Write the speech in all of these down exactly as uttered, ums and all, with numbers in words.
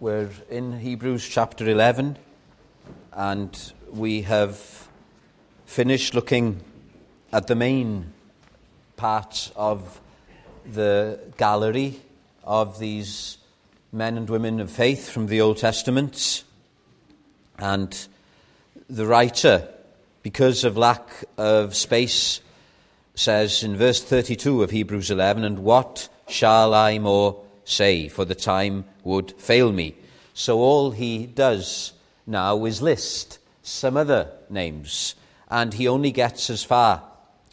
We're in Hebrews chapter eleven, and we have finished looking at the main part of the gallery of these men and women of faith from the Old Testament. And the writer, because of lack of space, says in verse thirty-two of Hebrews eleven, "And what shall I more say, for the time would fail me." So all he does now is list some other names, and he only gets as far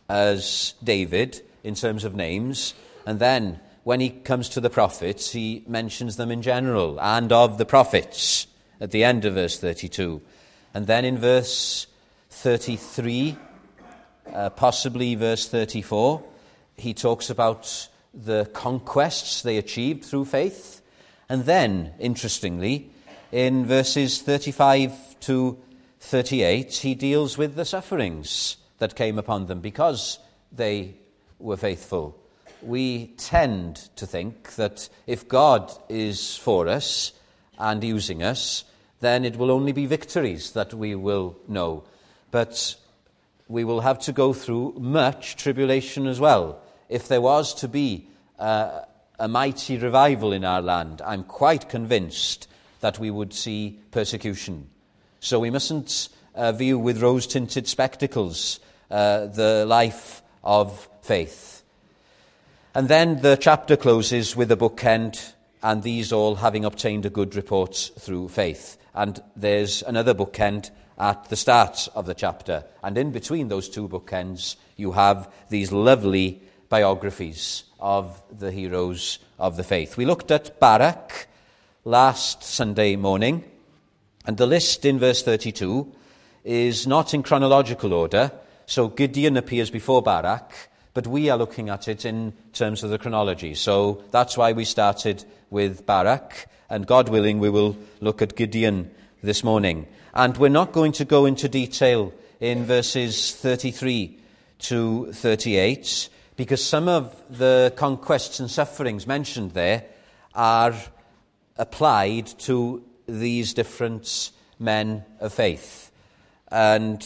as David in terms of names, and then when he comes to the prophets, he mentions them in general, and of the prophets at the end of verse thirty-two. And then in verse thirty-three, uh, possibly verse thirty-four, he talks about the conquests they achieved through faith. And then, interestingly, in verses thirty-five to thirty-eight, he deals with the sufferings that came upon them because they were faithful. We tend to think that if God is for us and using us, then it will only be victories that we will know. But we will have to go through much tribulation as well. If there was to be uh, a mighty revival in our land, I'm quite convinced that we would see persecution. So we mustn't uh, view with rose-tinted spectacles uh, the life of faith. And then the chapter closes with a bookend, and these all having obtained a good report through faith. And there's another bookend at the start of the chapter. And in between those two bookends, you have these lovely biographies of the heroes of the faith. We looked at Barak last Sunday morning, and the list in verse thirty-two is not in chronological order. So Gideon appears before Barak, but we are looking at it in terms of the chronology. So that's why we started with Barak, and God willing, we will look at Gideon this morning. And we're not going to go into detail in verses thirty-three to thirty-eight, because some of the conquests and sufferings mentioned there are applied to these different men of faith. And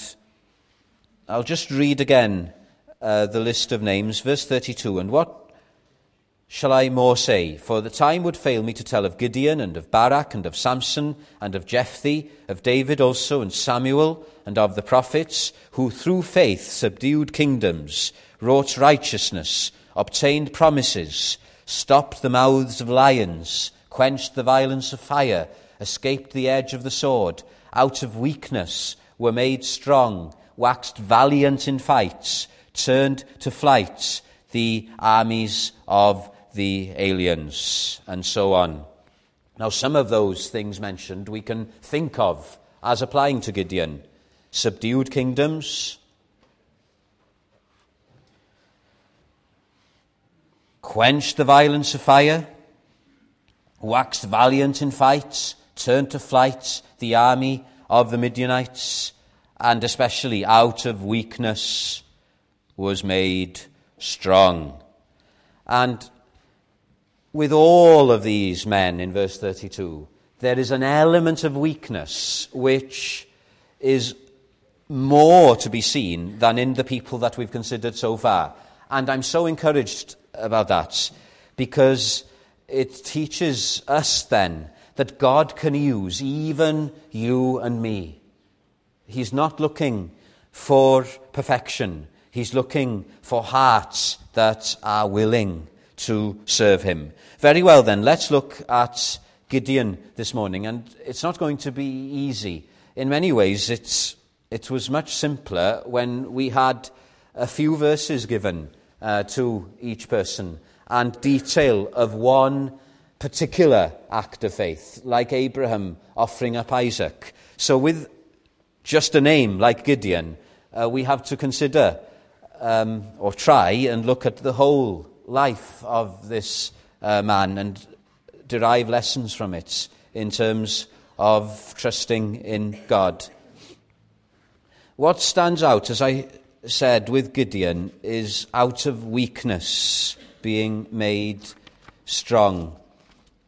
I'll just read again uh, the list of names, verse thirty-two. "And what shall I more say? For the time would fail me to tell of Gideon, and of Barak, and of Samson, and of Jephthah, of David also, and Samuel, and of the prophets, who through faith subdued kingdoms, wrought righteousness, obtained promises, stopped the mouths of lions, quenched the violence of fire, escaped the edge of the sword, out of weakness were made strong, waxed valiant in fights, turned to flight the armies of the aliens," and so on. Now, some of those things mentioned we can think of as applying to Gideon. Subdued kingdoms, quenched the violence of fire, waxed valiant in fights, turned to flight the army of the Midianites, and especially out of weakness was made strong. And with all of these men in verse thirty-two, there is an element of weakness which is more to be seen than in the people that we've considered so far. And I'm so encouraged about that, because it teaches us then that God can use even you and me. He's not looking for perfection. He's looking for hearts that are willing to serve him. Very well then, let's look at Gideon this morning. And it's not going to be easy. In many ways, it's it was much simpler when we had a few verses given uh, to each person and detail of one particular act of faith, like Abraham offering up Isaac. So with just a name like Gideon, uh, we have to consider um, or try and look at the whole life of this uh, man and derive lessons from it in terms of trusting in God. What stands out, as I said, with Gideon is out of weakness being made strong.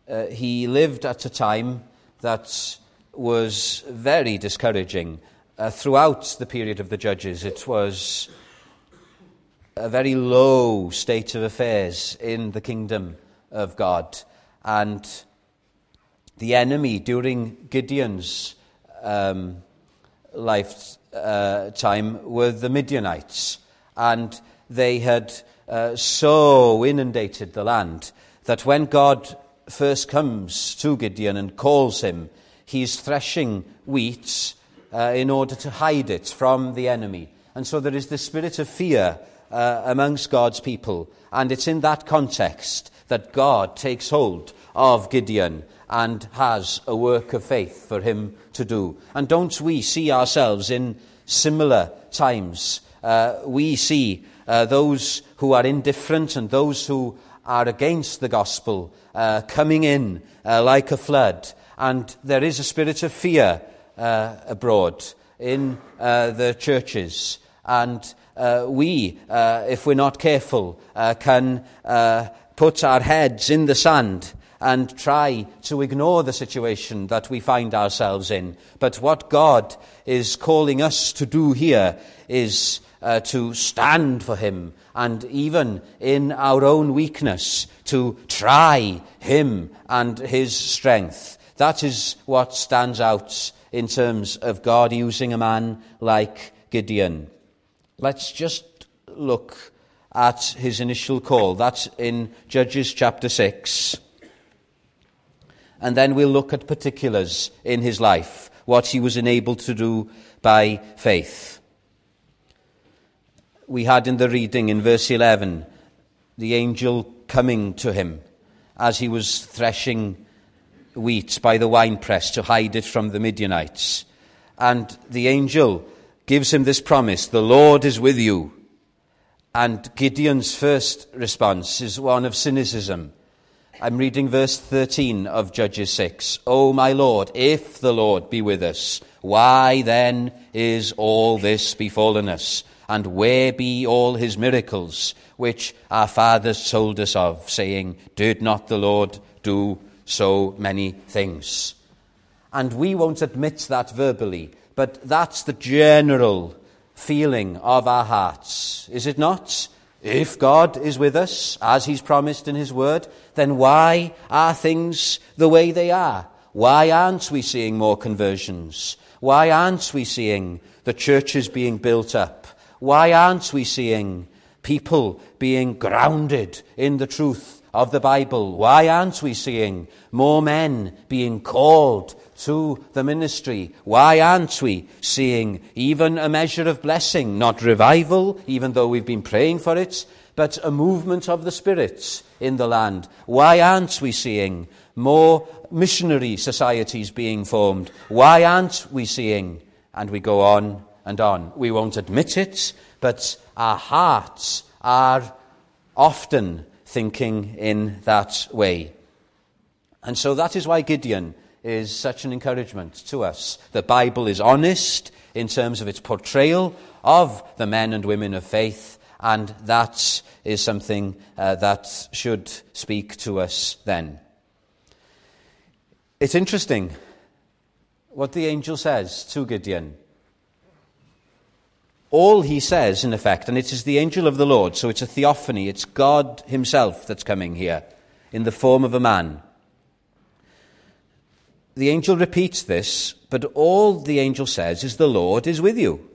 uh, he lived at a time that was very discouraging. Uh, throughout the period of the Judges, it was a very low state of affairs in the kingdom of God. And the enemy during Gideon's um, lifetime uh, were the Midianites. And they had uh, so inundated the land that when God first comes to Gideon and calls him, he's threshing wheat uh, in order to hide it from the enemy. And so there is the spirit of fear uh, amongst God's people. And it's in that context that God takes hold of Gideon and has a work of faith for him to do. And don't we see ourselves in similar times? Uh, we see uh, those who are indifferent and those who are against the gospel uh, coming in uh, like a flood. And there is a spirit of fear uh, abroad in uh, the churches. And uh, we, uh, if we're not careful, uh, can uh, put our heads in the sand and try to ignore the situation that we find ourselves in. But what God is calling us to do here is uh, to stand for him, and even in our own weakness, to try him and his strength. That is what stands out in terms of God using a man like Gideon. Let's just look at his initial call. That's in Judges chapter six. And then we'll look at particulars in his life, what he was enabled to do by faith. We had in the reading in verse eleven, the angel coming to him as he was threshing wheat by the winepress to hide it from the Midianites. And the angel gives him this promise, the Lord is with you. And Gideon's first response is one of cynicism. I'm reading verse thirteen of Judges six. O my Lord, if the Lord be with us, why then is all this befallen us? And where be all his miracles, which our fathers told us of, saying, did not the Lord do so many things? And we won't admit that verbally, but that's the general feeling of our hearts, is it not? If God is with us, as he's promised in his word, then why are things the way they are? Why aren't we seeing more conversions? Why aren't we seeing the churches being built up? Why aren't we seeing people being grounded in the truth of the Bible? Why aren't we seeing more men being called to the ministry? Why aren't we seeing even a measure of blessing, not revival, even though we've been praying for it, but a movement of the Spirit in the land? Why aren't we seeing more missionary societies being formed? Why aren't we seeing? And we go on and on. We won't admit it, but our hearts are often thinking in that way. And so that is why Gideon is such an encouragement to us. The Bible is honest in terms of its portrayal of the men and women of faith, and that is something uh, that should speak to us then. It's interesting what the angel says to Gideon. All he says, in effect, and it is the angel of the Lord, so it's a theophany, it's God himself that's coming here in the form of a man. The angel repeats this, but all the angel says is, the Lord is with you.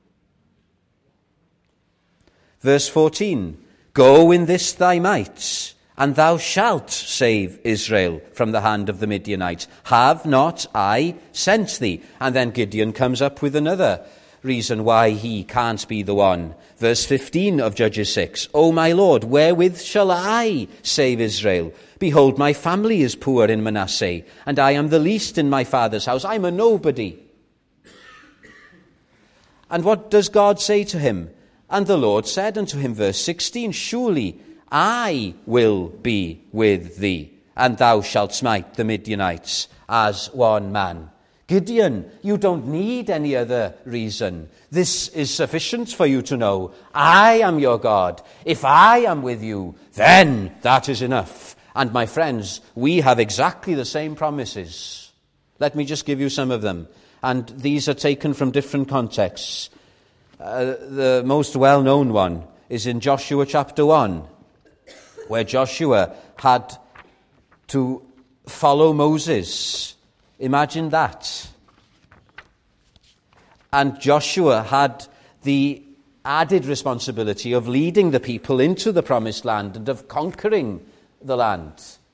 Verse fourteen, go in this thy might, and thou shalt save Israel from the hand of the Midianites. Have not I sent thee? And then Gideon comes up with another reason why he can't be the one. Verse fifteen of Judges six, O my Lord, wherewith shall I save Israel? Behold, my family is poor in Manasseh, and I am the least in my father's house. I'm a nobody. And what does God say to him? And the Lord said unto him, verse sixteen, surely I will be with thee, and thou shalt smite the Midianites as one man. Gideon, you don't need any other reason. This is sufficient for you to know. I am your God. If I am with you, then that is enough. And my friends, we have exactly the same promises. Let me just give you some of them. And these are taken from different contexts. Uh, the most well-known one is in Joshua chapter one, where Joshua had to follow Moses. Imagine that. And Joshua had the added responsibility of leading the people into the promised land and of conquering the land.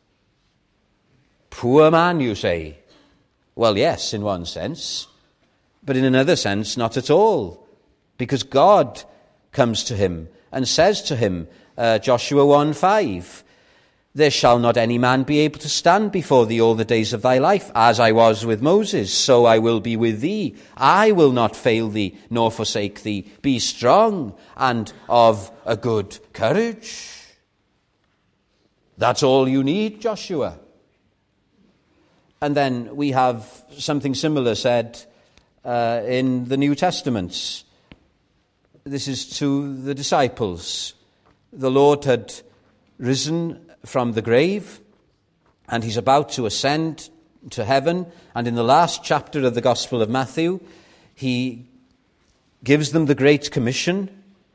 Poor man, you say? Well, yes, in one sense, but in another sense, not at all, because God comes to him and says to him, uh, Joshua one five, there shall not any man be able to stand before thee all the days of thy life. As I was with Moses, so I will be with thee. I will not fail thee, nor forsake thee. Be strong and of a good courage. That's all you need, Joshua. And then we have something similar said uh, in the New Testament. This is to the disciples. The Lord had risen from the grave, and he's about to ascend to heaven. And in the last chapter of the Gospel of Matthew, he gives them the Great Commission.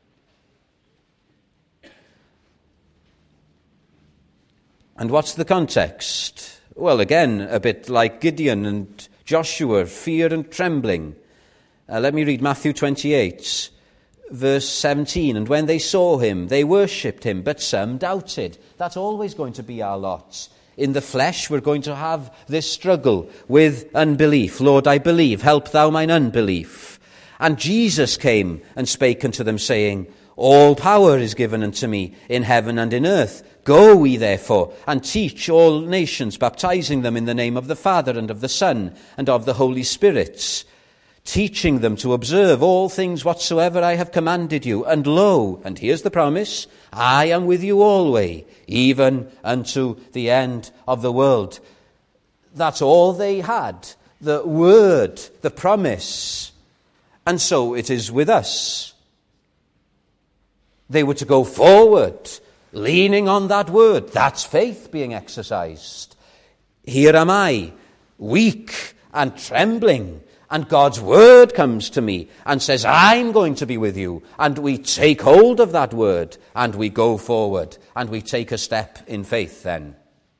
And what's the context? Well, again, a bit like Gideon and Joshua, fear and trembling. Uh, let me read Matthew twenty-eight, verse seventeen. And when they saw him, they worshipped him, but some doubted. That's always going to be our lot. In the flesh, we're going to have this struggle with unbelief. Lord, I believe, help thou mine unbelief. And Jesus came and spake unto them, saying, all power is given unto me in heaven and in earth. Go ye therefore, and teach all nations, baptizing them in the name of the Father, and of the Son, and of the Holy Spirit, teaching them to observe all things whatsoever I have commanded you. And lo, and here's the promise, I am with you always, even unto the end of the world. That's all they had, the word, the promise. And so it is with us. They were to go forward, leaning on that word. That's faith being exercised. Here am I, weak and trembling, and God's word comes to me and says, I'm going to be with you. And we take hold of that word and we go forward and we take a step in faith then.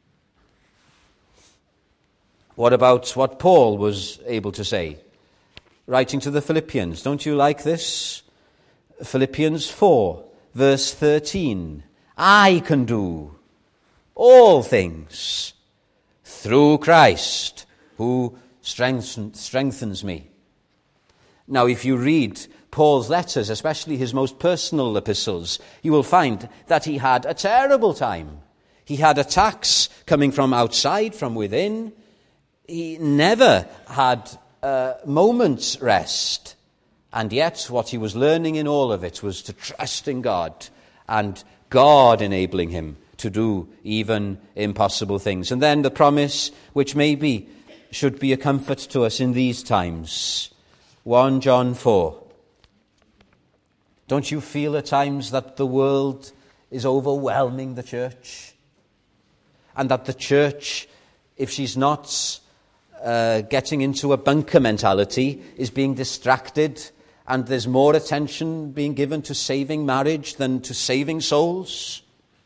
What about what Paul was able to say? Writing to the Philippians, don't you like this? Philippians four, verse thirteen. I can do all things through Christ who strengthen, strengthens me. Now, if you read Paul's letters, especially his most personal epistles, you will find that he had a terrible time. He had attacks coming from outside, from within. He never had a moment's rest. And yet, what he was learning in all of it was to trust in God, and God enabling him to do even impossible things. And then the promise, which maybe should be a comfort to us in these times. First John four. Don't you feel at times that the world is overwhelming the church? And that the church, if she's not uh, getting into a bunker mentality, is being distracted, and there's more attention being given to saving marriage than to saving souls?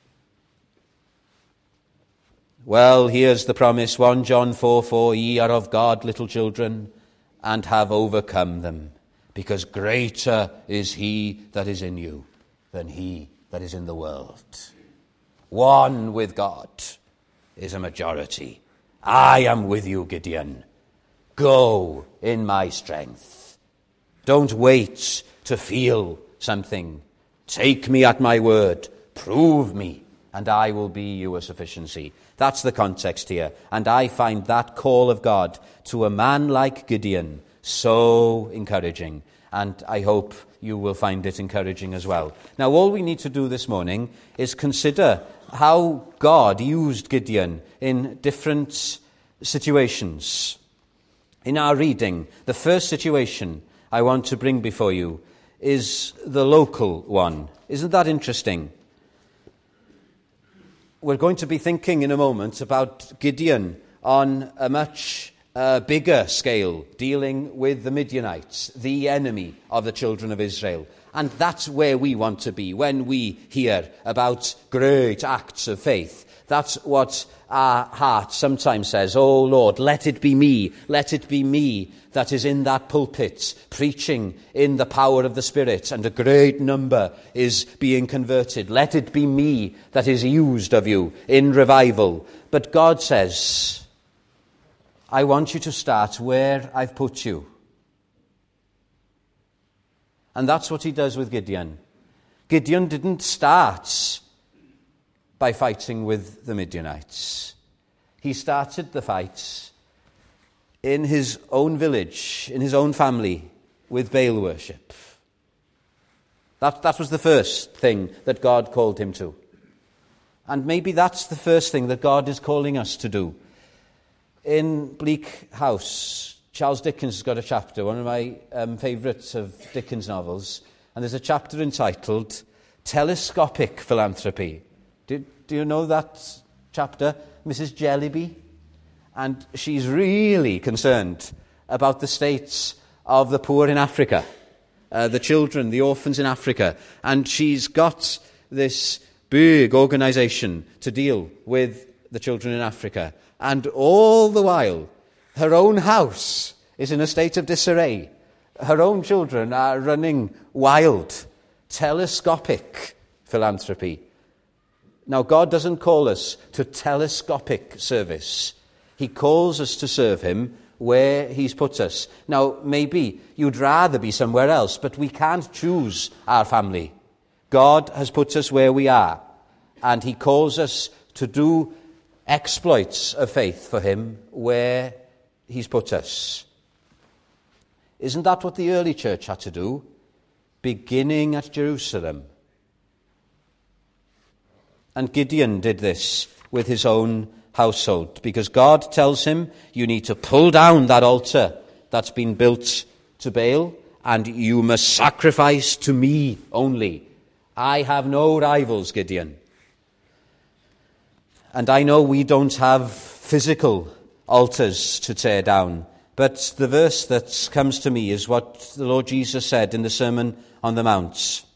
Well, here's the promise, First John four four, ye are of God, little children, and have overcome them, because greater is he that is in you than he that is in the world. One with God is a majority. I am with you, Gideon. Go in my strength. Don't wait to feel something. Take me at my word. Prove me, and I will be you a sufficiency. That's the context here. And I find that call of God to a man like Gideon so encouraging. And I hope you will find it encouraging as well. Now, all we need to do this morning is consider how God used Gideon in different situations. In our reading, the first situation I want to bring before you is the local one. Isn't that interesting? we're going to be thinking in a moment about Gideon on a much uh, bigger scale, dealing with the Midianites, the enemy of the children of Israel. And that's where we want to be when we hear about great acts of faith. That's what our heart sometimes says, oh Lord, let it be me, let it be me that is in that pulpit, preaching in the power of the Spirit, and a great number is being converted. Let it be me that is used of you in revival. But God says, I want you to start where I've put you. And that's what he does with Gideon. Gideon didn't start by fighting with the Midianites. He started the fight in his own village, in his own family, with Baal worship. That, that was the first thing that God called him to. And maybe that's the first thing that God is calling us to do. In Bleak House, Charles Dickens has got a chapter, one of my um, favourites of Dickens novels, and there's a chapter entitled Telescopic Philanthropy. Do, do you know that chapter? Missus Jellyby. And she's really concerned about the states of the poor in Africa, uh, the children, the orphans in Africa. And she's got this big organisation to deal with the children in Africa. And all the while, her own house is in a state of disarray. Her own children are running wild. Telescopic philanthropy. Now, God doesn't call us to telescopic service. He calls us to serve him where he's put us. Now, maybe you'd rather be somewhere else, but we can't choose our family. God has put us where we are, and he calls us to do exploits of faith for him where he's put us. Isn't that what the early church had to do? Beginning at Jerusalem. And Gideon did this with his own household, because God tells him, you need to pull down that altar that's been built to Baal, and you must sacrifice to me only. I have no rivals, Gideon. And I know we don't have physical altars to tear down, but the verse that comes to me is what the Lord Jesus said in the Sermon on the Mount.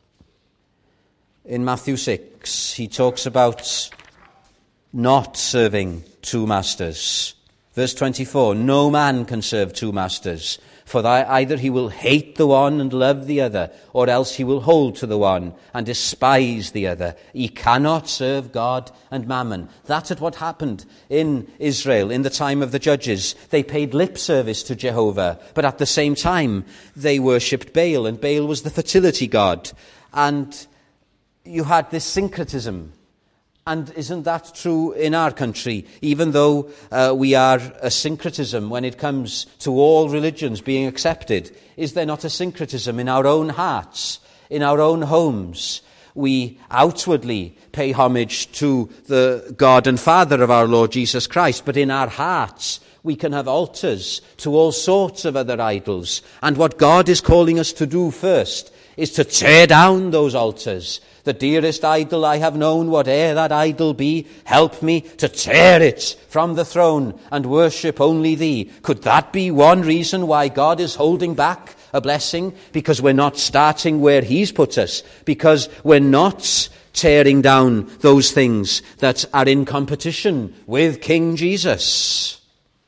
In Matthew six, he talks about not serving two masters. Verse twenty-four, no man can serve two masters, for either he will hate the one and love the other, or else he will hold to the one and despise the other. He cannot serve God and mammon. That's what happened in Israel in the time of the judges. They paid lip service to Jehovah, but at the same time they worshipped Baal, and Baal was the fertility god. And you had this syncretism. And isn't that true in our country? Even though uh, we are a syncretism when it comes to all religions being accepted, is there not a syncretism in our own hearts, in our own homes? We outwardly pay homage to the God and Father of our Lord Jesus Christ, but in our hearts we can have altars to all sorts of other idols. And what God is calling us to do first is to tear down those altars. The dearest idol I have known, whate'er that idol be, help me to tear it from the throne and worship only thee. Could that be one reason why God is holding back a blessing? Because we're not starting where he's put us. Because we're not tearing down those things that are in competition with King Jesus.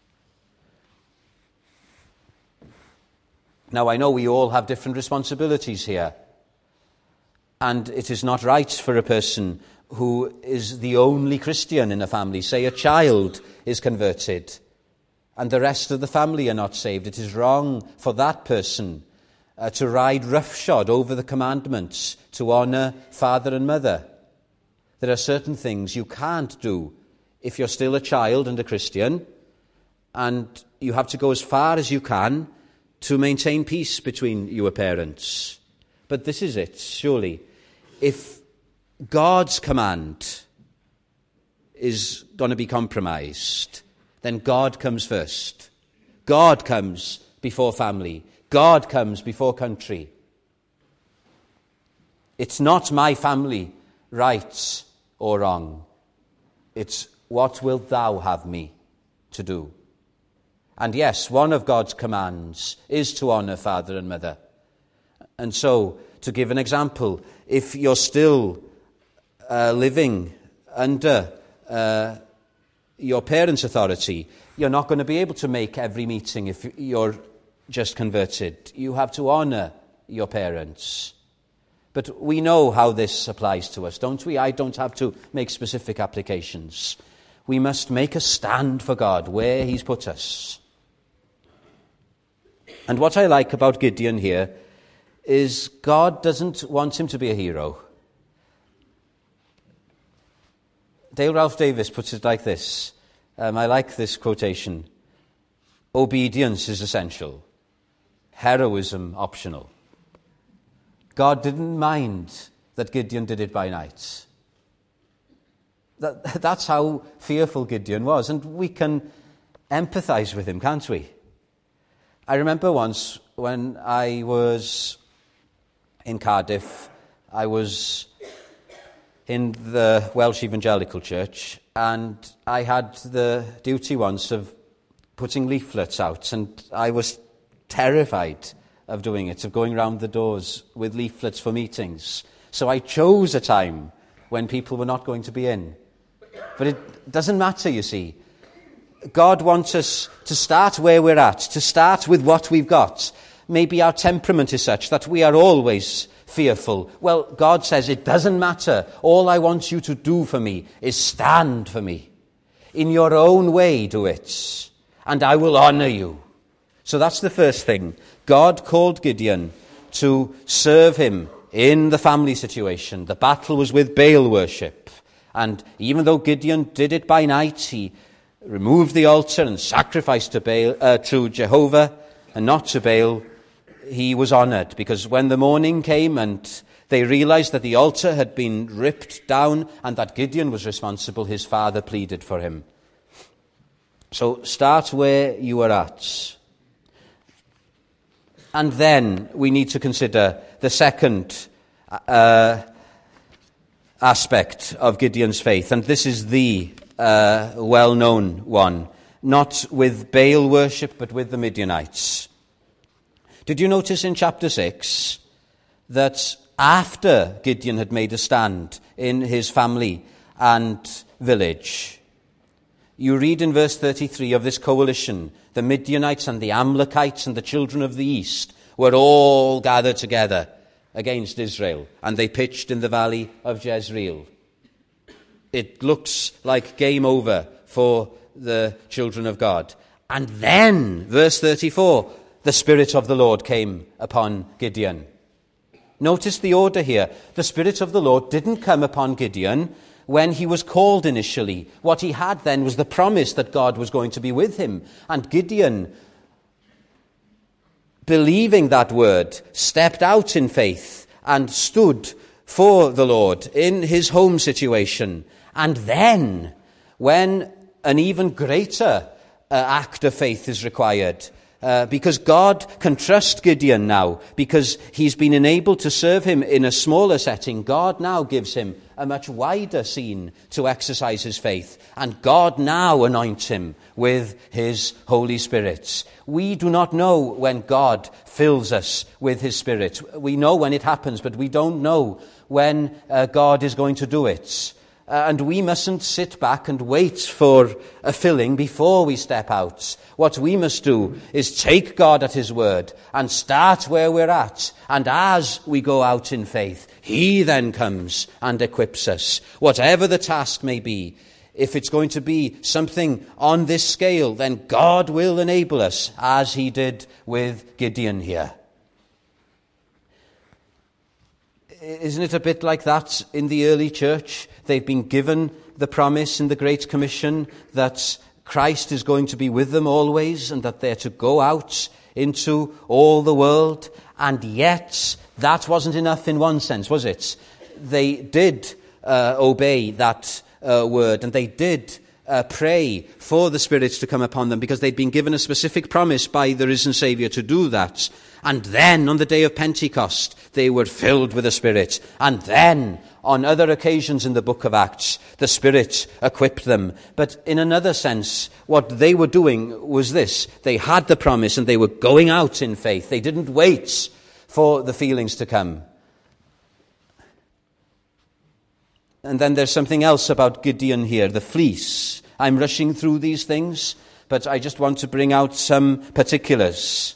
Now, I know we all have different responsibilities here. And it is not right for a person who is the only Christian in a family, say a child is converted, and the rest of the family are not saved. It is wrong for that person uh, to ride roughshod over the commandments to honour father and mother. There are certain things you can't do if you're still a child and a Christian, and you have to go as far as you can to maintain peace between your parents. But this is it, surely. If God's command is going to be compromised, then God comes first. God comes before family. God comes before country. It's not my family, right or wrong. It's, what wilt thou have me to do? And yes, one of God's commands is to honour father and mother. And so, to give an example, if you're still uh, living under uh, your parents' authority, you're not going to be able to make every meeting if you're just converted. You have to honour your parents. But we know how this applies to us, don't we? I don't have to make specific applications. We must make a stand for God where he's put us. And what I like about Gideon here is God doesn't want him to be a hero. Dale Ralph Davis puts it like this. Um, I like this quotation. Obedience is essential. Heroism optional. God didn't mind that Gideon did it by night. That, that's how fearful Gideon was. And we can empathise with him, can't we? I remember once when I was in Cardiff, I was in the Welsh Evangelical Church, and I had the duty once of putting leaflets out, and I was terrified of doing it, of going round the doors with leaflets for meetings. So I chose a time when people were not going to be in. But it doesn't matter, you see. God wants us to start where we're at, to start with what we've got. Maybe our temperament is such that we are always fearful. Well, God says it doesn't matter. All I want you to do for me is stand for me. In your own way, do it, and I will honour you. So that's the first thing. God called Gideon to serve him in the family situation. The battle was with Baal worship. And even though Gideon did it by night, he removed the altar and sacrificed to, Baal, uh, to Jehovah and not to Baal. He was honoured, because when the morning came and they realised that the altar had been ripped down and that Gideon was responsible, his father pleaded for him. So start where you are at. And then we need to consider the second uh, aspect of Gideon's faith, and this is the uh, well-known one, not with Baal worship, but with the Midianites. Did you notice in chapter six that after Gideon had made a stand in his family and village, you read in verse thirty-three of this coalition, the Midianites and the Amalekites and the children of the east were all gathered together against Israel, and they pitched in the valley of Jezreel. It looks like game over for the children of God. And then, verse thirty-four, the Spirit of the Lord came upon Gideon. Notice the order here. The Spirit of the Lord didn't come upon Gideon when he was called initially. What he had then was the promise that God was going to be with him. And Gideon, believing that word, stepped out in faith and stood for the Lord in his home situation. And then, when an even greater uh, act of faith is required, Uh, because God can trust Gideon now, because he's been enabled to serve him in a smaller setting, God now gives him a much wider scene to exercise his faith. And God now anoints him with his Holy Spirit. We do not know when God fills us with his Spirit. We know when it happens, but we don't know when uh, God is going to do it. Uh, and we mustn't sit back and wait for a filling before we step out. What we must do is take God at his word and start where we're at. And as we go out in faith, he then comes and equips us. Whatever the task may be, if it's going to be something on this scale, then God will enable us, as he did with Gideon here. Isn't it a bit like that in the early church? They've been given the promise in the Great Commission that Christ is going to be with them always and that they're to go out into all the world. And yet, that wasn't enough in one sense, was it? They did uh, obey that uh, word, and they did uh, pray for the Spirit to come upon them, because they'd been given a specific promise by the risen Saviour to do that. And then, on the day of Pentecost, they were filled with the Spirit. And then, On other occasions in the book of Acts, the Spirit equipped them. But in another sense, what they were doing was this. They had the promise and they were going out in faith. They didn't wait for the feelings to come. And then there's something else about Gideon here, the fleece. I'm rushing through these things, but I just want to bring out some particulars.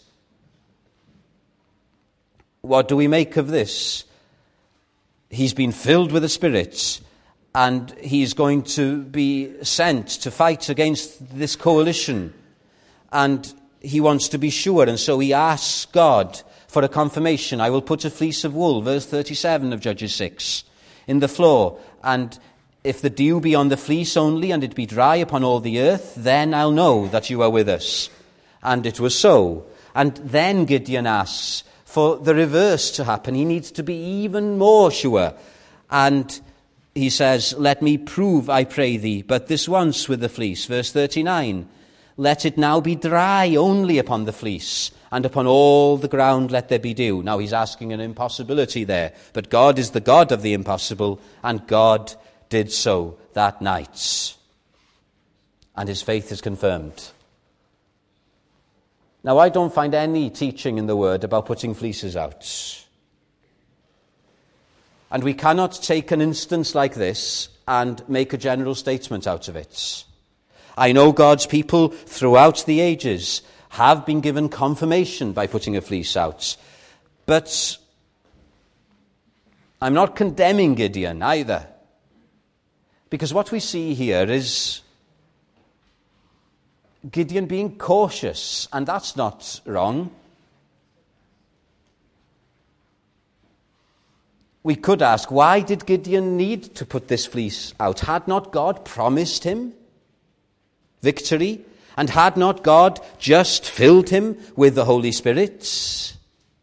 What do we make of this? He's been filled with the Spirit, and he's going to be sent to fight against this coalition. And he wants to be sure, and so he asks God for a confirmation. I will put a fleece of wool, verse thirty-seven of Judges six, in the floor, and if the dew be on the fleece only, and it be dry upon all the earth, then I'll know that you are with us. And it was so. And then Gideon asks for the reverse to happen. He needs to be even more sure. And he says, let me prove, I pray thee, but this once with the fleece. Verse thirty-nine, let it now be dry only upon the fleece, and upon all the ground let there be dew. Now he's asking an impossibility there, but God is the God of the impossible, and God did so that night. And his faith is confirmed. Now, I don't find any teaching in the Word about putting fleeces out. And we cannot take an instance like this and make a general statement out of it. I know God's people throughout the ages have been given confirmation by putting a fleece out. But I'm not condemning Gideon either. Because what we see here is Gideon being cautious, and that's not wrong. We could ask, why did Gideon need to put this fleece out? Had not God promised him victory? And had not God just filled him with the Holy Spirit?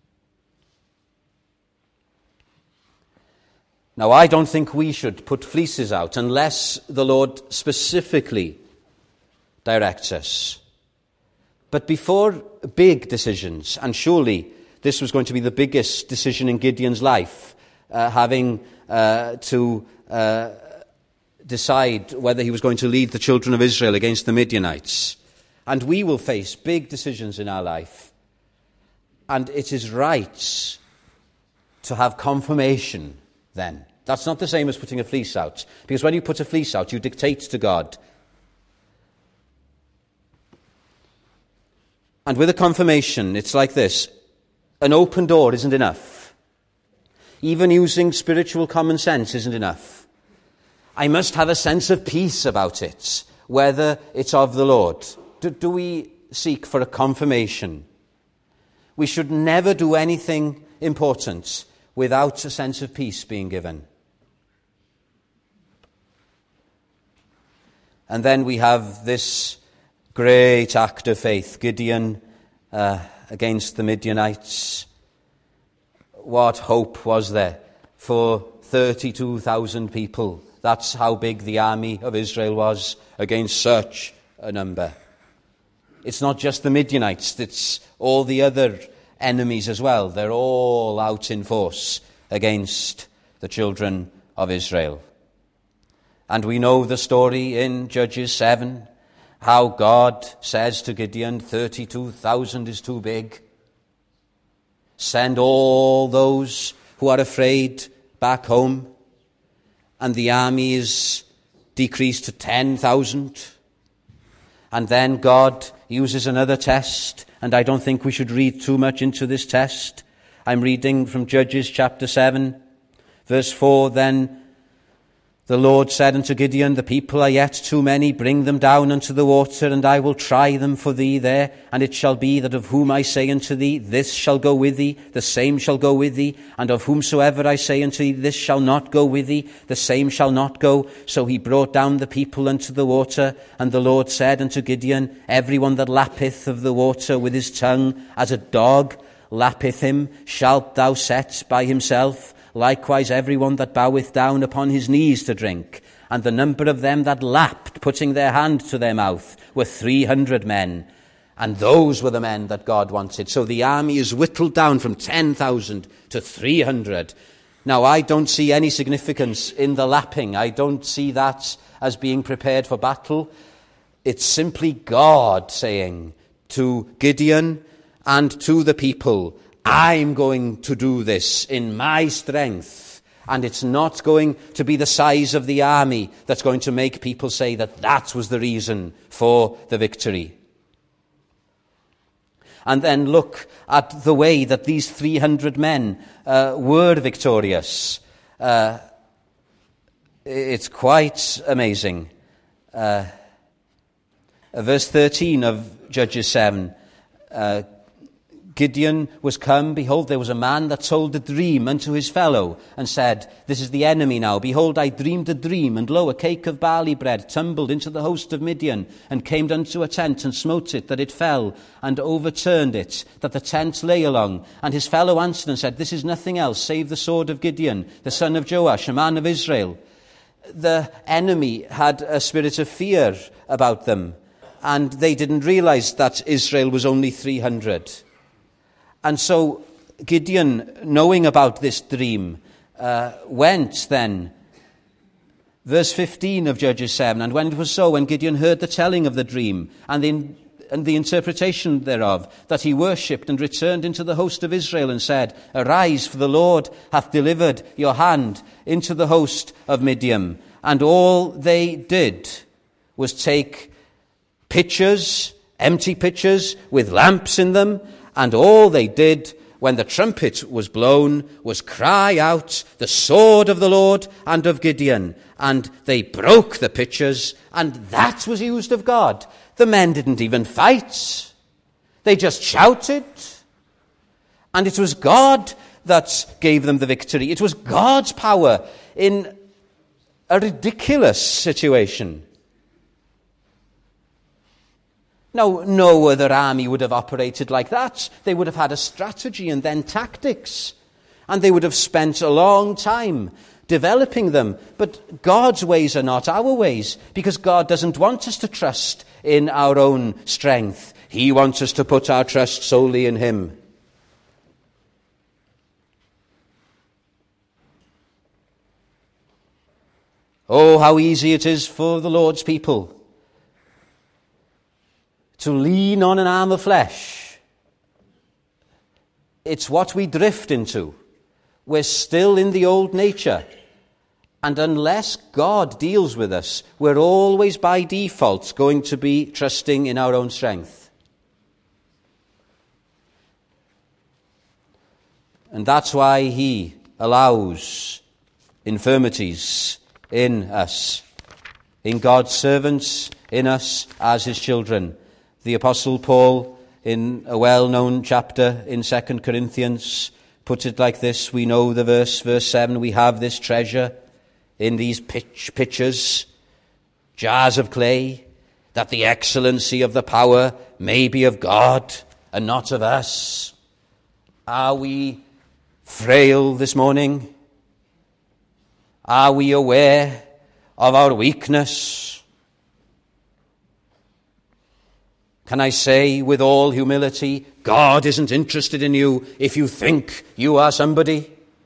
Now, I don't think we should put fleeces out unless the Lord specifically directs us. But before big decisions, and surely this was going to be the biggest decision in Gideon's life, uh, having uh, to uh, decide whether he was going to lead the children of Israel against the Midianites. And we will face big decisions in our life. And it is right to have confirmation then. That's not the same as putting a fleece out. Because when you put a fleece out, you dictate to God. And with a confirmation, it's like this. An open door isn't enough. Even using spiritual common sense isn't enough. I must have a sense of peace about it, whether it's of the Lord. Do, do we seek for a confirmation? We should never do anything important without a sense of peace being given. And then we have this great act of faith, Gideon uh, against the Midianites. What hope was there for thirty-two thousand people? That's how big the army of Israel was against such a number. It's not just the Midianites, it's all the other enemies as well. They're all out in force against the children of Israel. And we know the story in Judges seven, how God says to Gideon, thirty-two thousand is too big. Send all those who are afraid back home. And the army is decreased to ten thousand. And then God uses another test, and I don't think we should read too much into this test. I'm reading from Judges chapter seven, verse four, then the Lord said unto Gideon, the people are yet too many, bring them down unto the water, and I will try them for thee there. And it shall be that of whom I say unto thee, this shall go with thee, the same shall go with thee. And of whomsoever I say unto thee, this shall not go with thee, the same shall not go. So he brought down the people unto the water. And the Lord said unto Gideon, every one that lappeth of the water with his tongue, as a dog lappeth him, shalt thou set by himself. Likewise every one that boweth down upon his knees to drink. And the number of them that lapped, putting their hand to their mouth, were three hundred men. And those were the men that God wanted. So the army is whittled down from ten thousand to three hundred. Now, I don't see any significance in the lapping. I don't see that as being prepared for battle. It's simply God saying to Gideon and to the people, I'm going to do this in my strength. And it's not going to be the size of the army that's going to make people say that that was the reason for the victory. And then look at the way that these three hundred men uh, were victorious. Uh, it's quite amazing. Uh, verse thirteen of Judges seven. Uh, Gideon was come, behold, there was a man that told a dream unto his fellow, and said, this is the enemy now. Behold, I dreamed a dream, and lo, a cake of barley bread tumbled into the host of Midian, and came unto a tent, and smote it, that it fell, and overturned it, that the tent lay along. And his fellow answered and said, this is nothing else, save the sword of Gideon, the son of Joash, a man of Israel. The enemy had a spirit of fear about them, and they didn't realize that Israel was only three hundred. And so Gideon, knowing about this dream, uh, went then, verse fifteen of Judges seven, and when it was so, when Gideon heard the telling of the dream and the, and the interpretation thereof, that he worshipped and returned into the host of Israel and said, arise, for the Lord hath delivered your hand into the host of Midian. And all they did was take pitchers, empty pitchers with lamps in them, and all they did when the trumpet was blown was cry out, the sword of the Lord and of Gideon. And they broke the pitchers, and that was used of God. The men didn't even fight. They just shouted. And it was God that gave them the victory. It was God's power in a ridiculous situation. Now, no other army would have operated like that. They would have had a strategy and then tactics. And they would have spent a long time developing them. But God's ways are not our ways, because God doesn't want us to trust in our own strength. He wants us to put our trust solely in Him. Oh, how easy it is for the Lord's people to lean on an arm of flesh. It's what we drift into. We're still in the old nature. And unless God deals with us, we're always by default going to be trusting in our own strength. And that's why He allows infirmities in us, in God's servants, in us as His children. The Apostle Paul, in a well-known chapter in Second Corinthians, puts it like this. We know the verse, verse seven, we have this treasure in these pitch, pitchers, jars of clay, that the excellency of the power may be of God and not of us. Are we frail this morning? Are we aware of our weakness? Can I say with all humility, God isn't interested in you if you think you are somebody?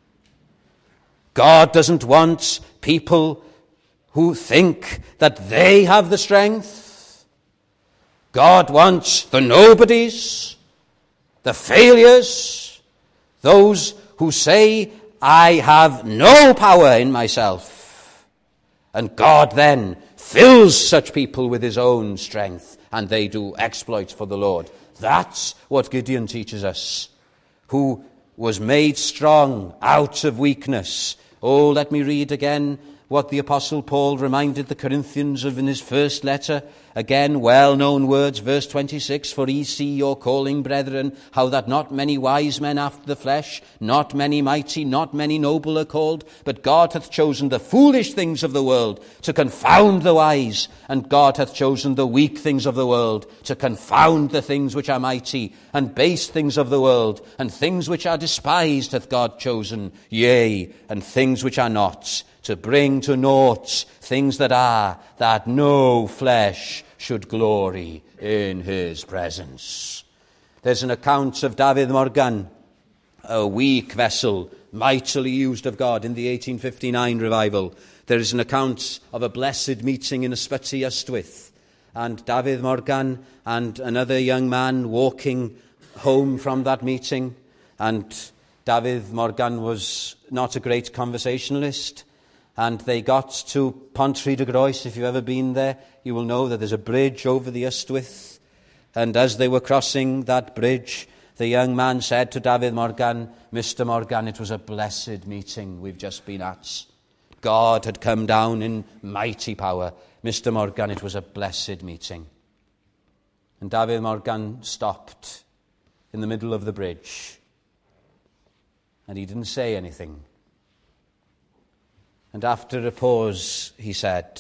God doesn't want people who think that they have the strength. God wants the nobodies, the failures, those who say, I have no power in myself. And God then fills such people with His own strength, and they do exploits for the Lord. That's what Gideon teaches us, who was made strong out of weakness. Oh, let me read again what the Apostle Paul reminded the Corinthians of in his first letter. Again, well-known words, verse twenty-six, for ye see your calling, brethren, how that not many wise men after the flesh, not many mighty, not many noble are called, but God hath chosen the foolish things of the world to confound the wise, and God hath chosen the weak things of the world to confound the things which are mighty, and base things of the world, and things which are despised hath God chosen, yea, and things which are not, to bring to naught things that are, that no flesh should glory in His presence. There's an account of David Morgan, a weak vessel, mightily used of God in the eighteen fifty-nine revival. There is an account of a blessed meeting in Ysbyty Ystwyth, and Dafydd Morgan and another young man walking home from that meeting, and Dafydd Morgan was not a great conversationalist, and they got to Pontrhy de Groes. If you've ever been there, you will know that there's a bridge over the Ystwyth, and as they were crossing that bridge, the young man said to Dafydd Morgan, "Mister Morgan, it was a blessed meeting we've just been at. God had come down in mighty power. Mister Morgan, it was a blessed meeting." And Dafydd Morgan stopped in the middle of the bridge, and he didn't say anything. And after a pause, he said,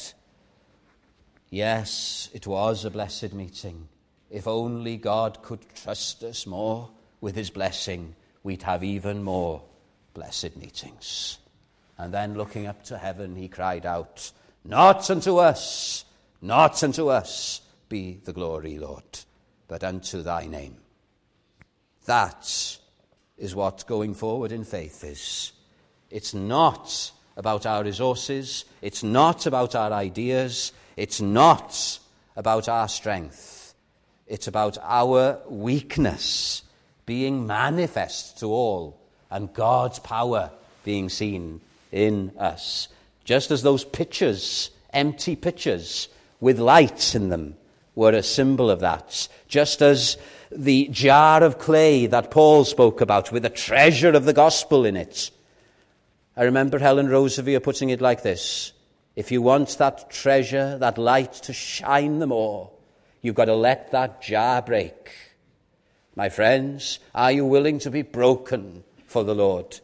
"Yes, it was a blessed meeting. If only God could trust us more with his blessing, we'd have even more blessed meetings." And then looking up to heaven, he cried out, "Not unto us, not unto us be the glory, Lord, but unto thy name." That is what going forward in faith is. It's not about our resources. It's not about our ideas. It's not about our strength. It's about our weakness being manifest to all and God's power being seen in us. Just as those pitchers, empty pitchers with lights in them, were a symbol of that. Just as the jar of clay that Paul spoke about with a treasure of the gospel in it. I remember Helen Roseveare putting it like this: if you want that treasure, that light to shine the more, you've got to let that jar break. My friends, are you willing to be broken for the Lord?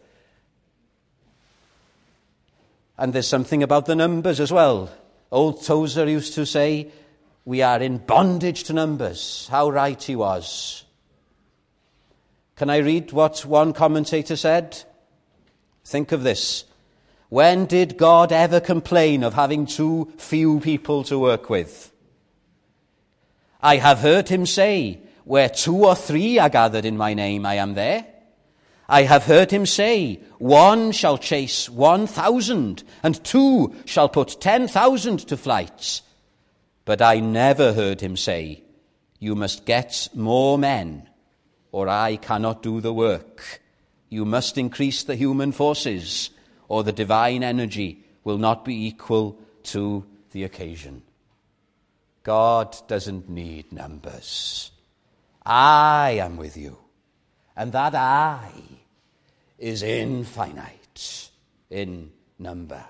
And there's something about the numbers as well. Old Tozer used to say, we are in bondage to numbers. How right he was. Can I read what one commentator said? Think of this. When did God ever complain of having too few people to work with? I have heard him say, where two or three are gathered in my name, I am there. I have heard him say, one shall chase one thousand, and two shall put ten thousand to flight. But I never heard him say, you must get more men, or I cannot do the work. You must increase the human forces, or the divine energy will not be equal to the occasion. God doesn't need numbers. I am with you, and that I is infinite in number.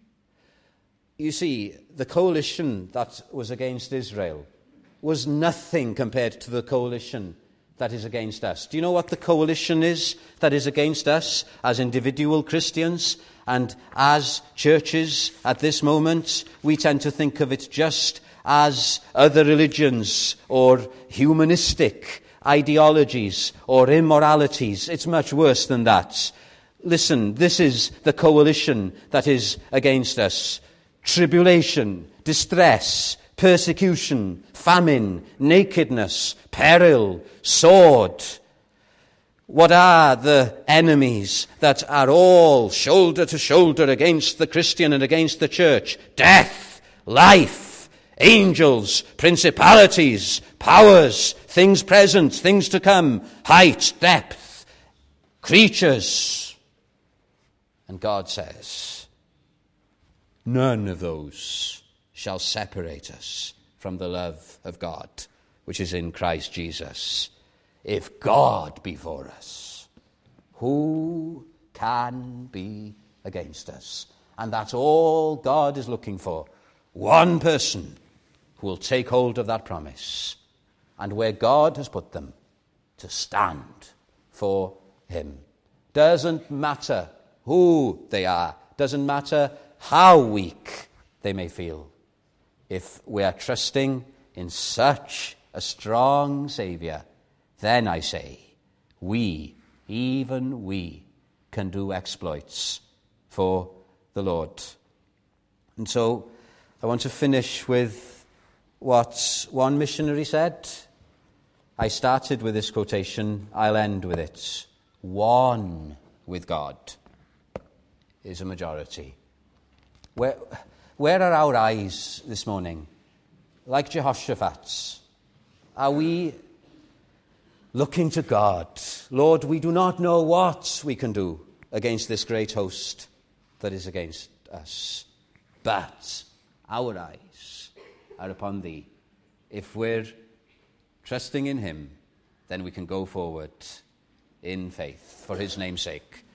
You see, the coalition that was against Israel was nothing compared to the coalition that is against us. Do you know what the coalition is that is against us as individual Christians and as churches at this moment? We tend to think of it just as other religions or humanistic ideologies or immoralities. It's much worse than that. Listen, this is the coalition that is against us. Tribulation, distress, persecution, famine, nakedness, peril, sword. What are the enemies that are all shoulder to shoulder against the Christian and against the church? Death, life, angels, principalities, powers, things present, things to come, height, depth, creatures. And God says, none of those shall separate us from the love of God, which is in Christ Jesus. If God be for us, who can be against us? And that's all God is looking for. One person who will take hold of that promise, and where God has put them, to stand for him. Doesn't matter who they are. Doesn't matter how weak they may feel. If we are trusting in such a strong Saviour, then I say, we, even we, can do exploits for the Lord. And so I want to finish with what one missionary said. I started with this quotation, I'll end with it. one with God is a majority. Where, where are our eyes this morning? Like Jehoshaphat's, are we looking to God? Lord, we do not know what we can do against this great host that is against us, but our eyes are upon thee. If we're trusting in him, then we can go forward in faith for his name's sake.